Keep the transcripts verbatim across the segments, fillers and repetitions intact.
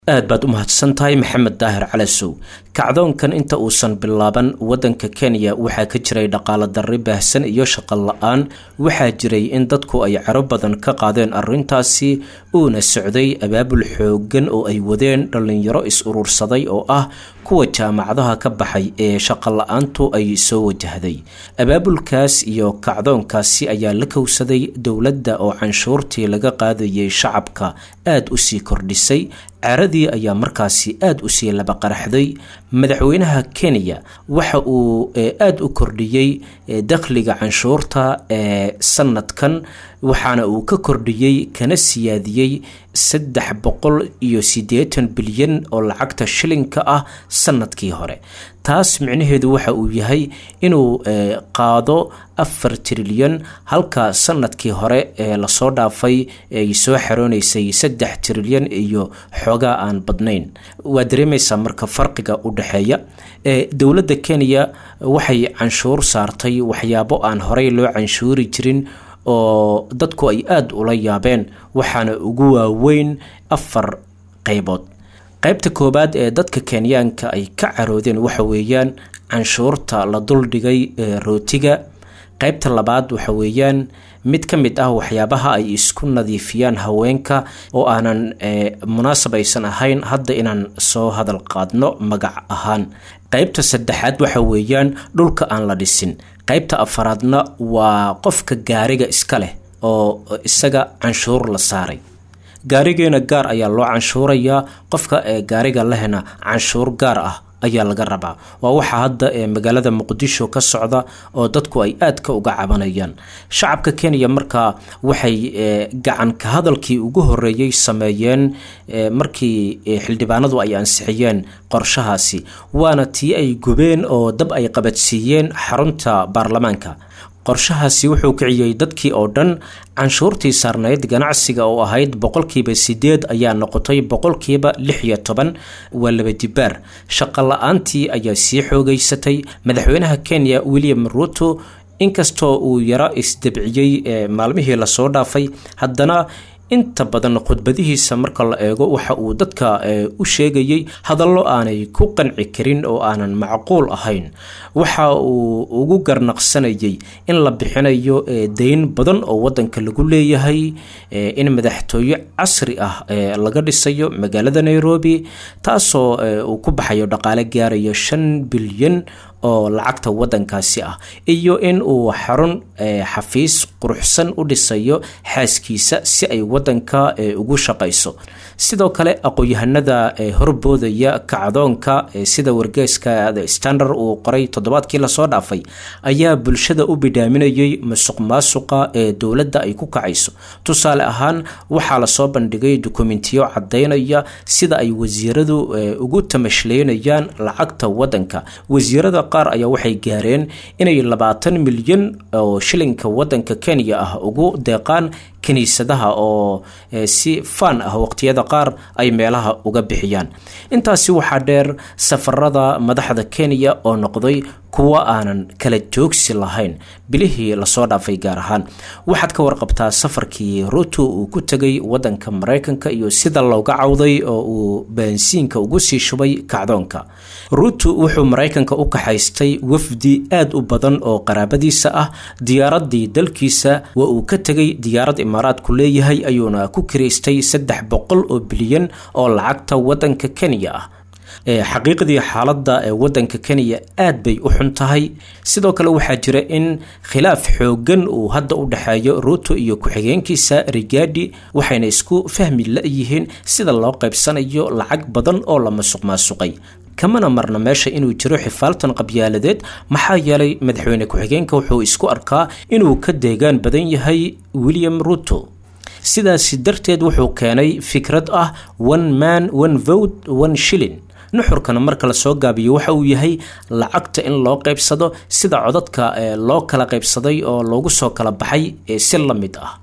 aad baad u mahadsantahay maxamed daahir calasow. kacdoonkan inta uusan bilaaban wadanka Kenya waxaa ka jiray dhaqaale darri baahsan iyo shaqo la'aan. waxaa jiray in dadku ay caro badan ka qaadeen arrintaasi uuna socday abaabul xoogan oo ay wadeen dhalinyaro is urursaday oo ah kuwa jaamacadaha ka baxay ee shaqo la'aantu ay soo wajahday. abaabulkaas iyo kacdoonkaasi ayaa la kowsaday dowladda oo canshuurtii laga qaadayay shacabka aad u sii kordhisay. caradii ayaa markaasi aad u sii laba qaraxday. madaxweynaha Kenya waxa uu aad u kordhiyay dakhliga canshuurta ee sanadkan, waxaana uu ka kordhiyay kana siyaadiyay saddex boqol iyo siddeetan bilyan oo lacagta shilinka ah sanadkii hore. taas micnaheedu waxa uu yahay inuu qaado afar trilyan halka sanadkii hore ee la soo dhaafay ay soo xaroonaysay saddex trilyan iyo xoogaa aan badnayn. waa dareemaysaa marka farqiga u dhaxeeya. dowladda Kenya waxay canshuur saartay waxyaabo aan horey loo canshuuri jirin oo dadku ay aad ula yaabeen, waxaana ugu waaweyn afar qaybood. qaybta koobaad ee dadka Kenyaanka ay ka caroodeen waxa weeyaan canshuurta la duldhigay rootiga. qaybta labaad waxa weeyaan mid ka mid ah waxyaabaha ay isku nadiifiyaan haweenka oo aanan munaasab aysan ahayn hadda inaan soo hadal qaadno magac ahaan. qaybta saddexaad waxa weeyaan dhulka aan la dhisin. qaybta afaraadna waa qofka gaariga iska leh oo isaga canshuur la saaray. gaarigeena gaar ayaa loo canshuurayaa, qofka ee gaariga lehna canshuur gaar ah ayaa laga rabaa. waa waxa hadda ee magaalada Muqdisho ka socda oo dadku ay aad ka uga cabanayaan. shacabka Kenya markaa waxay gacan ka hadalkii ugu horeeyay sameeyeen markii xildhibaanadu ay ansixiyeen qorshahaasi, waana tii ay gubeen oo dab ay qabadsiiyeen xarunta baarlamaanka. qorshahaasi wuxuu kiciyay dadkii oo dhan. canshuurtii saarnayd ganacsiga oo ahayd boqolkiiba sideed ayaa noqotay boqolkiiba lix iyo toban, waa laba dibaar. shaqo la'aantii ayaa sii xoogaysatay. madaxweynaha Kenya William Ruto inkastoo uu yara isdabciyey maalmihii lasoo dhaafay, haddana inta badan khudbadihiisa marka la eego waxa uu dadka u sheegayay hadallo aanay ku qanci karin oo aanan macquul ahayn. waxa uu ugu garnaqsanayay in la bixinayo deyn badan oo wadanka lagu leeyahay, in madaxtooyo casri ah laga dhisayo magaalada Nairobi, taasoo uu ku baxayo dhaqaale gaaraya shan bilyan oo lacagta wadankaasi ah, iyo in uu xarun xafiis quruxsan u dhisayo xaaskiisa si ay wadanka ugu shaqayso. sidoo kale aqoon-yahanada horboodaya kacdoonka sida wargeyska The Standard uu qoray toddobaadkii la soo dhaafay ayaa bulshada u bidhaaminayay musuqmaasuqa ee dowladda ay ku kacayso. tusaale ahaan waxaa la soo bandhigay dukumentiyo cadeynaya sida ay wasiiradu ugu tamashleynayaan lacagta wadanka. wasiirada qaar ayaa waxay gaareen inay labaatan milyan oo shilinka wadanka Kenya ah ugu deeqaan kaniisadaha oo si fan ah waqtiyada qaar ay meelaha uga bixiyaan. intaasi waxaa dheer safarada madaxda Kenya oo noqday kuwa aanan kala joogsi lahayn bilihii la soo dhaafay. gaar ahaan waxaad ka warqabtaa safarkii Ruto uu ku tagay wadanka Mareykanka iyo sida looga cawday oo uu baansiinka ugu sii shubay kacdoonka. Ruto wuxuu Mareykanka u kaxaystay wafdi aad u badan oo qaraabadiisa ah. diyaaradii dalkiisa waa uu ka tagay diyaarad Imaaraadku leeyahay ayuuna ku kireystay saddex boqol oo bilyan oo lacagta wadanka Kenya ah. xaqiiqdii xaaladda ee wadanka Kenya aad bay u xun tahay. sidoo kale waxaa jira in khilaaf xoogan uu hadda u dhaxeeyo Ruto iyo ku-xigeenkiisa Rigathi, waxayna isku fahmi la'yihiin sida loo qaybsanayo lacag badan oo la masuqmaasuqay. kamana marna meesha inuu jiro xifaaltan qabyaaladeed, maxaa yeelay madaxweyne ku-xigeenka wuxuu isku arkaa inuu ka deegaan badan yahay William Ruto. sidaasi darteed wuxuu keenay fikrad ah one man one vote one shilling. nuxurkana marka la soo gaabiyo waxa uu yahay lacagta in loo qaybsado sida codadka loo kala qaybsaday oo loogu soo kala baxay si la mid ah.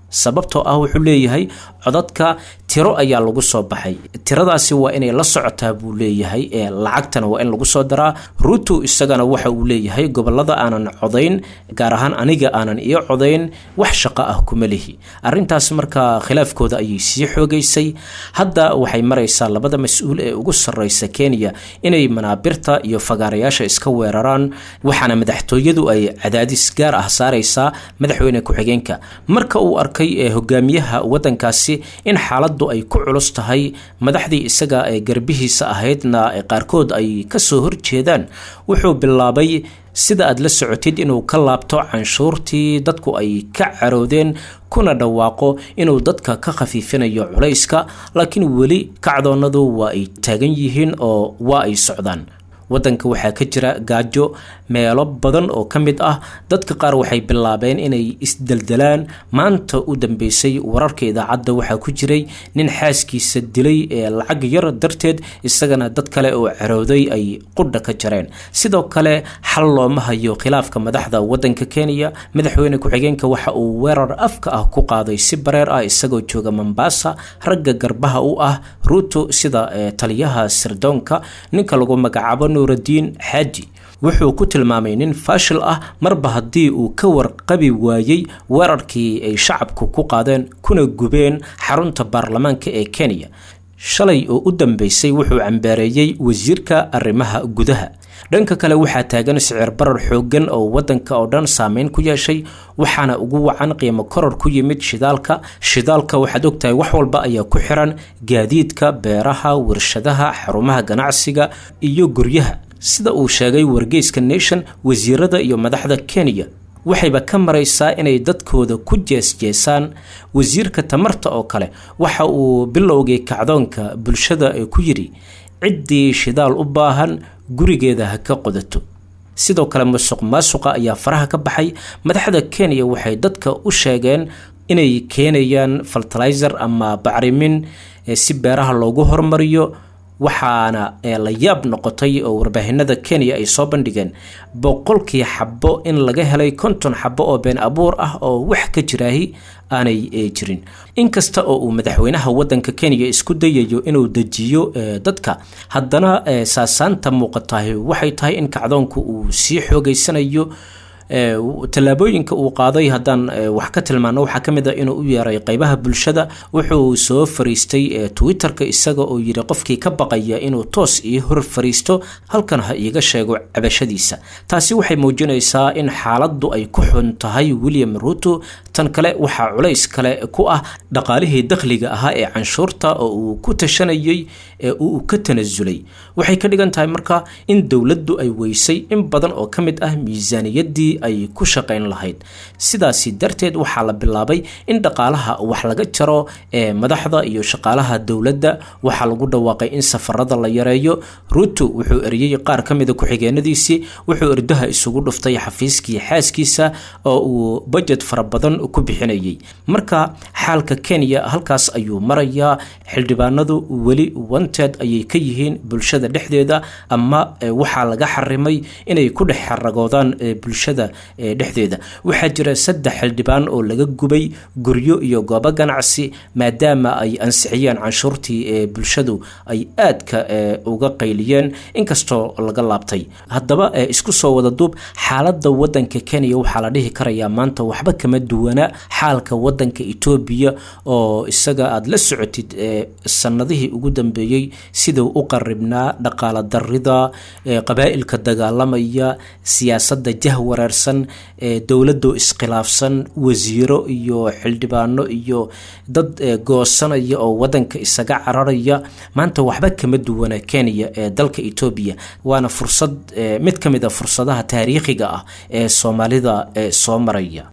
sababtoo ah wuxuu leeyahay codadka tiro ayaa lagu soo baxay, tiradaasi waa inay la socotaa buu leeyahay, ee lacagtana waa in lagu soo daraa. Ruto isagana waxa uu leeyahay gobolada aanan codayn, gaar ahaan aniga aanan iyo codayn, wax shaqo ah kuma lihi. arrintaas marka khilaafkooda ayay sii xoogaysay. hadda waxay maraysaa labada mas-uul ee ugu sarreysa Kenya inay manaabirta iyo fagaarayaasha iska weeraraan, waxaana madaxtooyadu ay cadaadis gaar ah saaraysaa madaxweyne ku-xigeenka marka uu arkay ee hogaamiyaha wadankaasi in xaalad ay ku culus tahay, madaxdii isaga ee garbihiisa ahaydna qaarkood ay ka soo horjeedaan. wuxuu bilaabay sida aad la socotid inuu ka laabto canshuurtii dadku ay ka caroodeen, kuna dhawaaqo inuu dadka ka khafiifinayo culayska, laakiin weli kacdoonadu waa ay taagan yihiin oo waa ay socdaan. wadanka waxaa ka jira gaajo meelo badan oo ka mid ah. dadka qaar waxay bilaabeen inay isdeldelaan. maanta u dambeysay wararka idaacadda waxaa ku jiray nin xaaskiisa dilay ee lacag yar darteed, isagana dad kale oo carooday ay qudha ka jareen. sidoo kale xal looma hayo khilaafka madaxda wadanka Kenya. madaxweyne ku-xigeenka waxa uu weerar afka ah ku qaaday si bareer ah isagoo jooga Mombasa. ragga garbaha u ah Ruto sida taliyaha sirdoonka ninka lagu magacaabo Nuruddin Haji wuxuu ku tilmaamay nin fashil ah marba haddii uu ka warqabi waayay weerarkii ay shacabku ku qaadeen kuna gubeen xarunta baarlamaanka ee Kenya. shalay oo u dambeysay wuxuu cambaareeyay wasiirka arrimaha gudaha. dhanka kale waxaa taagan sicir barar xoogan oo wadanka oo dhan saameyn ku yeeshay, waxaana ugu wacan qiimo koror ku yimid shidaalka. shidaalka waxaad ogtahay wax walba ayaa ku xiran gaadiidka, beeraha, warshadaha, xarumaha ganacsiga iyo guryaha. sida uu sheegay wargeyska Nation, wasiirada iyo madaxda Kenya waxayba ka maraysaa inay dadkooda ku jeesjeesaan. wasiirka tamarta oo kale waxa uu bilowgay kacdoonka bulshada ee ku yiri ciddii shidaal u baahan gurigeeda ha ka qodato. sidoo kale musuq maasuqa ayaa faraha ka baxay. madaxda Kenya waxay dadka u sheegeen inay keenayaan fertilizer ama bacrimin si beeraha loogu horumariyo, waxaana la yaab noqotay oo warbaahinada Kenya ay soo bandhigeen boqolkii xabo in laga helay konton xabo oo been abuur ah oo wax ka jiraahi aanay jirin. inkasta oo uu madaxweynaha wadanka Kenya isku dayayo inuu dajiyo dadka, haddana saasaanta muuqatahay waxay tahay in kacdoonku uu sii xoogaysanayo. tallaabooyinka uu qaaday haddaan wax ka tilmaano waxaa ka mid ah inuu u yeeray qaybaha bulshada. wuxuu soo fariistay Twitterka isaga oo yiri qofkii ka baqaya inuu toos ii hor fariisto halkan ha iiga sheego cabashadiisa. taasi waxay muujinaysaa in xaaladdu ay ku xun tahay William Ruto. tan kale waxaa culays kale ku ah dhaqaalihii dakhliga ahaa ee canshuurta oo uu ku tashanayay ee uu ka tanasulay. waxay ka dhigan tahay marka in dowladdu ay weysay in badan oo ka mid ah miisaaniyadii ay ku shaqayn lahayd. sidaasi darteed waxaa la bilaabay in dhaqaalaha wax laga jaro ee madaxda iyo shaqaalaha dowladda. waxaa lagu dhawaaqay in safarada la yareeyo. Ruto wuxuu eriyay qaar ka mid ah ku-xigeenadiisii, wuxuu irdaha isugu dhuftay xafiiskii xaaskiisa oo uu budget fara badan ku bixinayay. marka xaalka Kenya halkaas ayuu marayaa. xildhibaanadu weli wanted ayay ka yihiin bulshada dhexdeeda, ama waxaa laga xarimay inay ku dhex xaragoodaan bulshada dhexdeeda. waxaa jira saddex xildhibaan oo laga gubay guryo iyo goobo ganacsi maadaama ay ansixiyeen canshuurtii ee bulshadu ay aadka uga qayliyeen, inkastoo laga laabtay. haddaba isku soo wada duub, xaaladda wadanka Kenya waxaa la dhihi karayaa maanta waxba kama duwana xaalka wadanka Ethiopia oo isaga aad la socotid sanadihii ugu dambeeyay sidoo u qaribnaa dhaqaale darrida, qabaa'ilka dagaalamaya, siyaasadda jahwareersan, dowladda iskhilaafsan, wasiiro iyo xildhibaano iyo dad goosanaya oo wadanka isaga cararaya. maanta waxba kama duwana Kenya ee dalka Ethiopia, waana fursad mid kamid ah fursadaha taariikhiga ah ee Soomaalida soo maraya.